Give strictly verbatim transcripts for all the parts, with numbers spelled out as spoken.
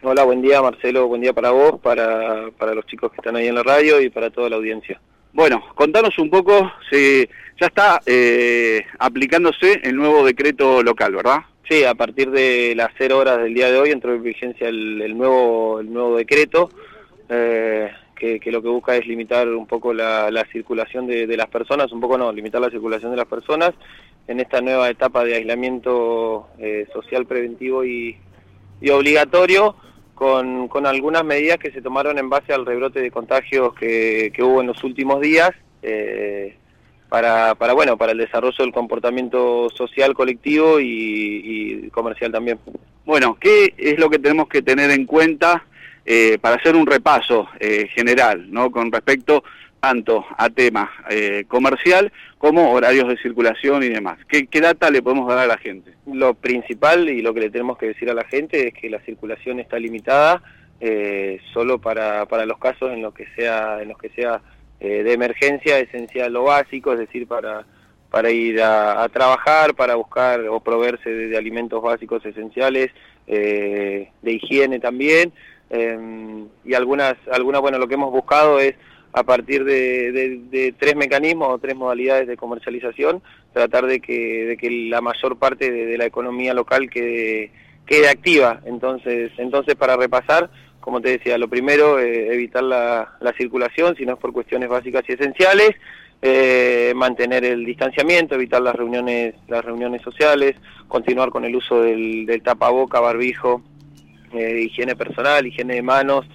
Hola, buen día Marcelo, buen día para vos, para, para los chicos que están ahí en la radio y para toda la audiencia. Bueno, contanos un poco, si ya está eh, aplicándose el nuevo decreto local, ¿verdad? Sí, a partir de las cero horas del día de hoy entró en vigencia el, el, nuevo, el nuevo decreto, eh, que, que lo que busca es limitar un poco la, la circulación de, de las personas, un poco no, limitar la circulación de las personas en esta nueva etapa de aislamiento eh, social preventivo y, y obligatorio, con, con algunas medidas que se tomaron en base al rebrote de contagios que, que hubo en los últimos días, eh, para, para, bueno, para el desarrollo del comportamiento social colectivo y, y comercial también. Bueno, ¿qué es lo que tenemos que tener en cuenta eh, para hacer un repaso eh, general, ¿no? Con respecto tanto a temas eh, comercial como horarios de circulación y demás? ¿Qué, ¿Qué data le podemos dar a la gente? Lo principal y lo que le tenemos que decir a la gente es que la circulación está limitada eh, solo para, para los casos en los que sea, en los que sea eh, de emergencia esencial o básico, es decir, para, para ir a, a trabajar, para buscar o proveerse de, de alimentos básicos esenciales, eh, de higiene también, eh, y algunas, algunas, bueno, lo que hemos buscado es a partir de, de, de tres mecanismos o tres modalidades de comercialización, tratar de que, de que la mayor parte de, de la economía local quede, quede activa. Entonces, entonces para repasar, como te decía, lo primero, eh, evitar la, la circulación, si no es por cuestiones básicas y esenciales, eh, mantener el distanciamiento, evitar las reuniones, las reuniones sociales, continuar con el uso del, del tapaboca, barbijo, eh, higiene personal, higiene de manos,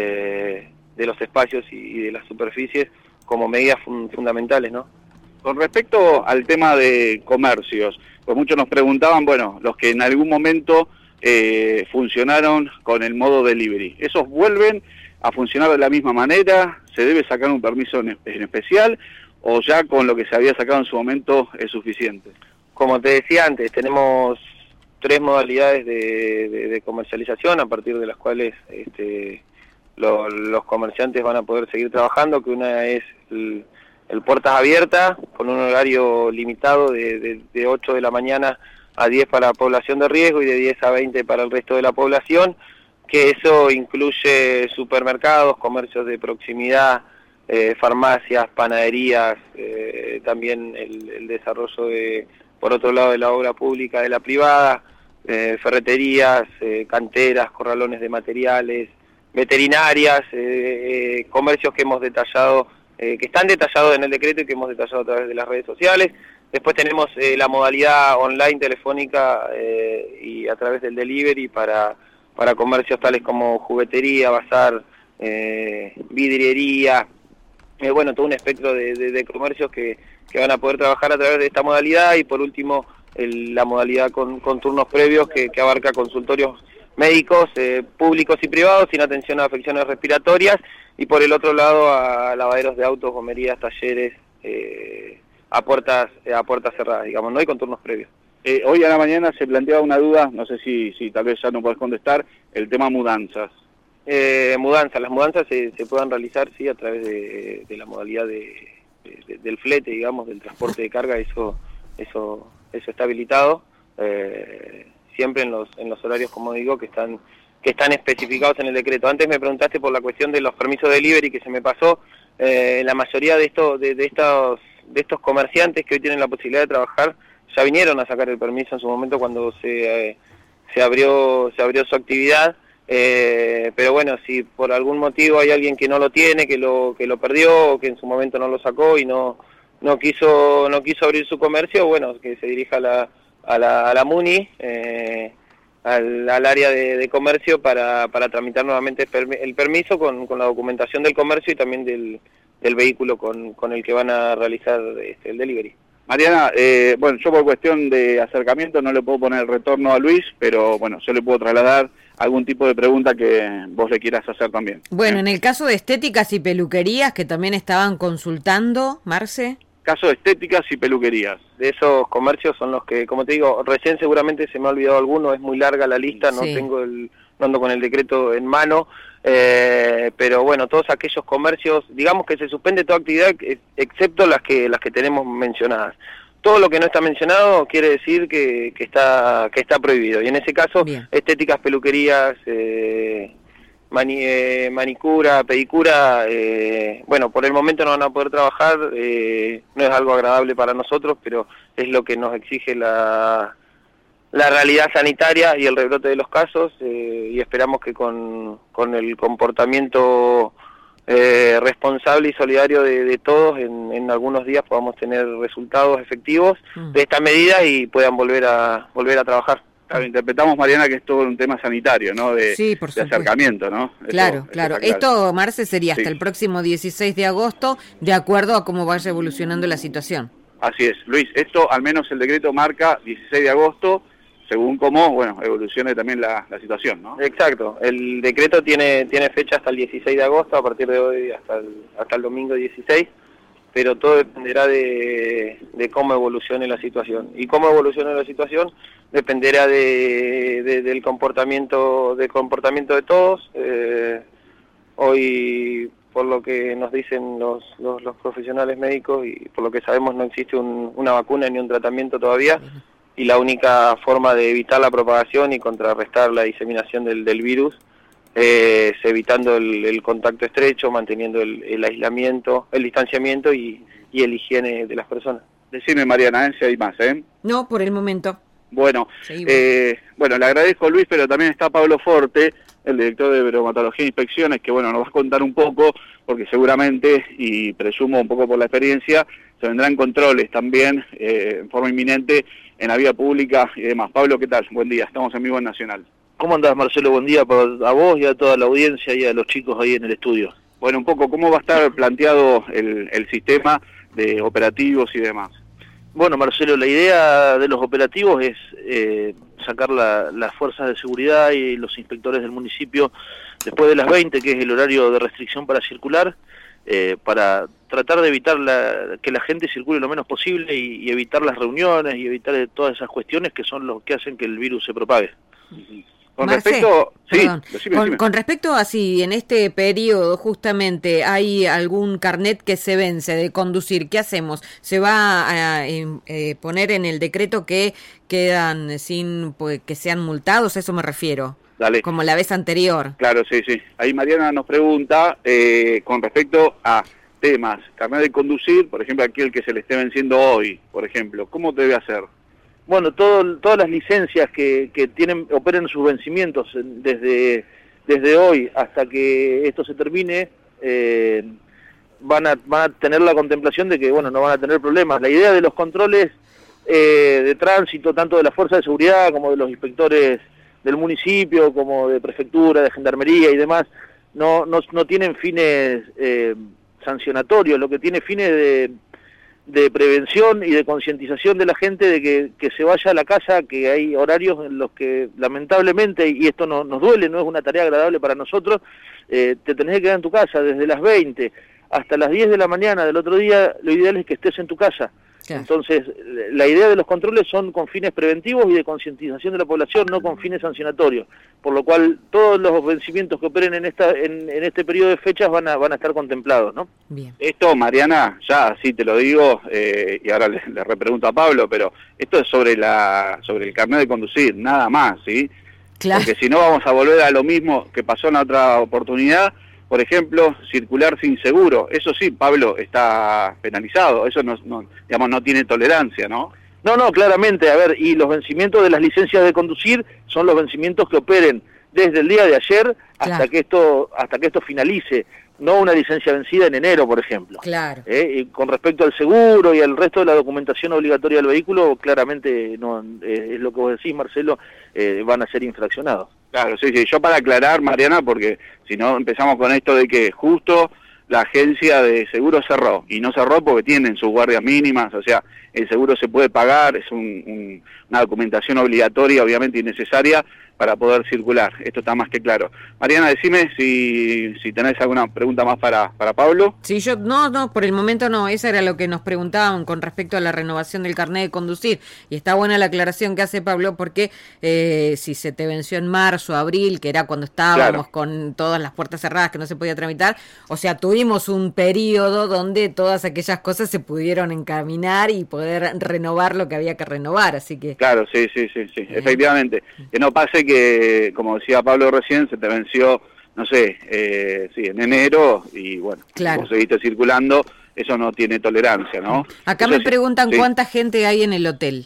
eh, de los espacios y de las superficies como medidas fun fundamentales, ¿no? Con respecto al tema de comercios, pues muchos nos preguntaban, bueno, los que en algún momento eh, funcionaron con el modo delivery, ¿esos vuelven a funcionar de la misma manera? ¿Se debe sacar un permiso en, en especial o ya con lo que se había sacado en su momento es suficiente? Como te decía antes, tenemos tres modalidades de, de, de comercialización a partir de las cuales este, Lo, los comerciantes van a poder seguir trabajando, que una es el, el puertas abiertas, con un horario limitado de, de, de ocho de la mañana a diez para la población de riesgo y de diez a veinte para el resto de la población, que eso incluye supermercados, comercios de proximidad, eh, farmacias, panaderías, eh, también el, el desarrollo de, por otro lado, de la obra pública, de la privada, eh, ferreterías, eh, canteras, corralones de materiales, veterinarias, eh, eh, comercios que hemos detallado, eh, que están detallados en el decreto y que hemos detallado a través de las redes sociales. Después tenemos eh, la modalidad online, telefónica eh, y a través del delivery para, para comercios tales como juguetería, bazar, eh, vidriería, eh, bueno, todo un espectro de, de, de comercios que, que van a poder trabajar a través de esta modalidad. Y por último, el, la modalidad con, con turnos previos que, que abarca consultorios médicos eh, públicos y privados sin atención a afecciones respiratorias, y por el otro lado a lavaderos de autos, gomerías, talleres, eh, a puertas eh, a puertas cerradas, digamos, no hay con turnos previos. Eh, hoy a la mañana se planteaba una duda, no sé si, si tal vez ya no podés contestar, el tema mudanzas. Eh, mudanzas, las mudanzas se, se puedan realizar, sí, a través de, de la modalidad de, de, del flete, digamos, del transporte de carga, eso eso eso está habilitado. Eh, siempre en los en los horarios, como digo, que están que están especificados en el decreto. Antes me preguntaste por la cuestión de los permisos de delivery, que se me pasó. Eh, la mayoría de estos de, de estos de estos comerciantes que hoy tienen la posibilidad de trabajar ya vinieron a sacar el permiso en su momento cuando se eh, se abrió se abrió su actividad. Eh, pero bueno, si por algún motivo hay alguien que no lo tiene, que lo que lo perdió, o que en su momento no lo sacó y no no quiso no quiso abrir su comercio, bueno, que se dirija a la a la, a la MUNI, eh, al, al área de, de comercio para, para tramitar nuevamente el permiso con, con la documentación del comercio y también del, del vehículo con, con el que van a realizar este, el delivery. Mariana, eh, bueno, yo por cuestión de acercamiento no le puedo poner el retorno a Luis, pero bueno, yo le puedo trasladar algún tipo de pregunta que vos le quieras hacer también. Bueno, en el caso de estéticas y peluquerías que también estaban consultando, Marce. Caso de estéticas y peluquerías. De esos comercios son los que, como te digo, recién seguramente se me ha olvidado alguno, es muy larga la lista, no Sí. tengo el, no ando con el decreto en mano, eh, pero bueno, todos aquellos comercios, digamos que se suspende toda actividad excepto las que las que tenemos mencionadas. todo lo que no está mencionado quiere decir que, que está que está prohibido. Y en ese caso, Bien. estéticas, peluquerías, eh, mani, eh, manicura, pedicura, eh, bueno, por el momento no van a poder trabajar, eh, no es algo agradable para nosotros, pero es lo que nos exige la, la realidad sanitaria y el rebrote de los casos, eh, y esperamos que con, con el comportamiento eh, responsable y solidario de, de todos, en, en algunos días podamos tener resultados efectivos mm. de esta medida y puedan volver a volver a trabajar. Claro, interpretamos, Mariana, que es todo un tema sanitario, ¿no? De, sí, por de acercamiento, ¿no? Claro, Esto, claro. Esto, Marce, sería hasta sí. el próximo dieciséis de agosto, de acuerdo a cómo vaya evolucionando la situación. Así es, Luis. Esto, al menos el decreto marca dieciséis de agosto, según cómo, bueno, evolucione también la, la situación, ¿no? Exacto. El decreto tiene tiene fecha hasta el dieciséis de agosto, a partir de hoy hasta el, hasta el domingo dieciséis, pero todo dependerá de, de cómo evolucione la situación. Y cómo evolucione la situación dependerá de, de, del comportamiento del comportamiento de todos. Eh, hoy, por lo que nos dicen los, los, los profesionales médicos y por lo que sabemos, no existe un, una vacuna ni un tratamiento todavía. Y la única forma de evitar la propagación y contrarrestar la diseminación del, del virus eh, es evitando el, el contacto estrecho, manteniendo el, el aislamiento, el distanciamiento y, y el higiene de las personas. Decime, Mariana, ¿eh? Si hay más, ¿eh? No, por el momento. Bueno, eh, bueno, le agradezco, Luis, pero también está Pablo Forte, el director de Bromatología e Inspecciones, que bueno, nos va a contar un poco, porque seguramente, y presumo un poco por la experiencia, se vendrán controles también eh, en forma inminente en la vía pública y demás. Pablo, ¿qué tal? Buen día, estamos en vivo en Nacional. ¿Cómo andás, Marcelo? Buen día a vos y a toda la audiencia y a los chicos ahí en el estudio. Bueno, un poco, ¿cómo va a estar planteado el, el sistema de operativos y demás? Bueno, Marcelo, la idea de los operativos es eh, sacar la, las fuerzas de seguridad y los inspectores del municipio después de las veinte, que es el horario de restricción para circular, eh, para tratar de evitar la, que la gente circule lo menos posible y, y evitar las reuniones y evitar todas esas cuestiones que son los que hacen que el virus se propague. Con Marce, respecto, sí, decime, con, decime. con respecto a si en este periodo justamente hay algún carnet que se vence de conducir, ¿qué hacemos? ¿Se va a eh, poner en el decreto que quedan sin pues, que sean multados? A eso me refiero. Dale. Como la vez anterior. Claro, sí, sí. Ahí Mariana nos pregunta eh, con respecto a temas, carnet de conducir, por ejemplo, aquel que se le esté venciendo hoy, por ejemplo, ¿cómo debe hacer? Bueno, todo, todas las licencias que, que tienen operen sus vencimientos desde, desde hoy hasta que esto se termine, eh, van, a, van a tener la contemplación de que bueno no van a tener problemas. La idea de los controles eh, de tránsito, tanto de la Fuerza de Seguridad como de los inspectores del municipio, como de prefectura, de gendarmería y demás, no, no, no tienen fines eh, sancionatorios, lo que tiene fines de... de prevención y de concientización de la gente de que, que se vaya a la casa, que hay horarios en los que lamentablemente, y esto no, nos duele, no es una tarea agradable para nosotros, eh, te tenés que quedar en tu casa desde las veinte hasta las diez de la mañana del otro día, lo ideal es que estés en tu casa. Claro. Entonces, la idea de los controles son con fines preventivos y de concientización de la población, no con fines sancionatorios, por lo cual todos los vencimientos que operen en esta en, en este periodo de fechas van a van a estar contemplados, ¿no? Bien. Esto, Mariana, ya así te lo digo, eh, y ahora le, le repregunto a Pablo, pero esto es sobre la sobre el carnet de conducir, nada más, ¿sí? Claro. Porque si no vamos a volver a lo mismo que pasó en la otra oportunidad. Por ejemplo, circular sin seguro, eso sí, Pablo, está penalizado, eso no, no, digamos, no tiene tolerancia, ¿no? No, no, claramente, a ver, y los vencimientos de las licencias de conducir son los vencimientos que operen desde el día de ayer hasta claro. que esto hasta que esto finalice, no una licencia vencida en enero, por ejemplo. Claro. ¿Eh? Y con respecto al seguro y al resto de la documentación obligatoria del vehículo, claramente no eh, es lo que vos decís, Marcelo, eh, van a ser infraccionados. Claro, sí, sí. Yo para aclarar, Mariana, porque si no empezamos con esto de que justo la agencia de seguro cerró, y no cerró porque tienen sus guardias mínimas, o sea, el seguro se puede pagar, es un, un, una documentación obligatoria, obviamente innecesaria, para para poder circular. Esto está más que claro. Mariana, decime si, si tenés alguna pregunta más para, para Pablo. Sí, yo, no, no, por el momento no, eso era lo que nos preguntaban con respecto a la renovación del carnet de conducir, y está buena la aclaración que hace Pablo, porque eh, si se te venció en marzo, abril, que era cuando estábamos claro. con todas las puertas cerradas, que no se podía tramitar, o sea, tuvimos un periodo donde todas aquellas cosas se pudieron encaminar y poder renovar lo que había que renovar, así que... Claro, sí, sí, sí, sí, eh. efectivamente, que no pase que, como decía Pablo recién, se te venció, no sé, eh, sí, en enero y bueno, claro. vos seguiste circulando, eso no tiene tolerancia, ¿no? Acá Entonces, me preguntan sí. cuánta gente hay en el hotel.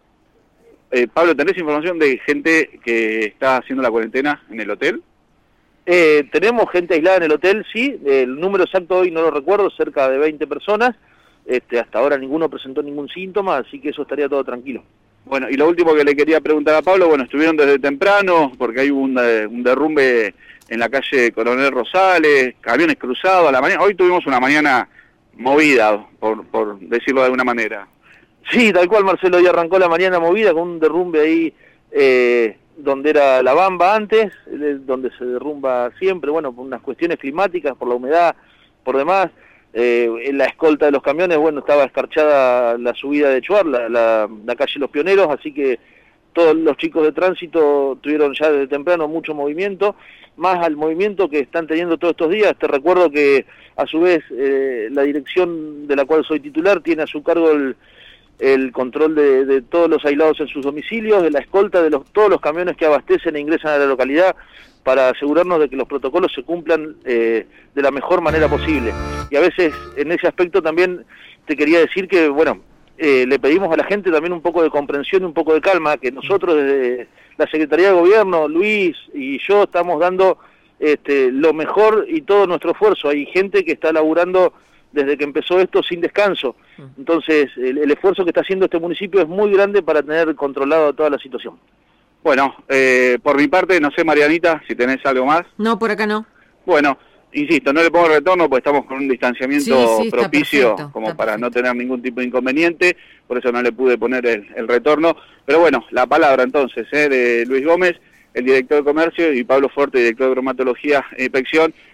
Eh, Pablo, ¿tenés información de gente que está haciendo la cuarentena en el hotel? Eh, tenemos gente aislada en el hotel, sí, el número exacto hoy no lo recuerdo, cerca de veinte personas, este, hasta ahora ninguno presentó ningún síntoma, así que eso estaría todo tranquilo. Bueno, y lo último que le quería preguntar a Pablo, bueno, estuvieron desde temprano, porque hay un, un derrumbe en la calle Coronel Rosales, camiones cruzados a la mañana. Hoy tuvimos una mañana movida, por, por decirlo de alguna manera. Sí, tal cual, Marcelo, hoy arrancó la mañana movida con un derrumbe ahí eh, donde era la Bamba antes, donde se derrumba siempre, bueno, por unas cuestiones climáticas, por la humedad, por demás. Eh, en la escolta de los camiones, bueno, estaba escarchada la subida de Chuar, la, la, la calle Los Pioneros, así que todos los chicos de tránsito tuvieron ya desde temprano mucho movimiento, más al movimiento que están teniendo todos estos días. Te recuerdo que a su vez eh, la dirección de la cual soy titular tiene a su cargo el, el control de, de todos los aislados en sus domicilios, de la escolta de los, todos los camiones que abastecen e ingresan a la localidad, para asegurarnos de que los protocolos se cumplan eh, de la mejor manera posible. Y a veces en ese aspecto también te quería decir que, bueno, eh, le pedimos a la gente también un poco de comprensión y un poco de calma, que nosotros desde la Secretaría de Gobierno, Luis y yo, estamos dando este, lo mejor y todo nuestro esfuerzo. Hay gente que está laburando desde que empezó esto sin descanso. Entonces, el, el esfuerzo que está haciendo este municipio es muy grande para tener controlado toda la situación. Bueno, eh, por mi parte, no sé, Marianita, si tenés algo más. No, por acá no. Bueno, insisto, no le pongo retorno porque estamos con un distanciamiento sí, sí, propicio perfecto, como para perfecto. no tener ningún tipo de inconveniente, por eso no le pude poner el, el retorno. Pero bueno, la palabra entonces eh, de Luis Gómez, el director de Comercio, y Pablo Forte, director de Bromatología e Inspección.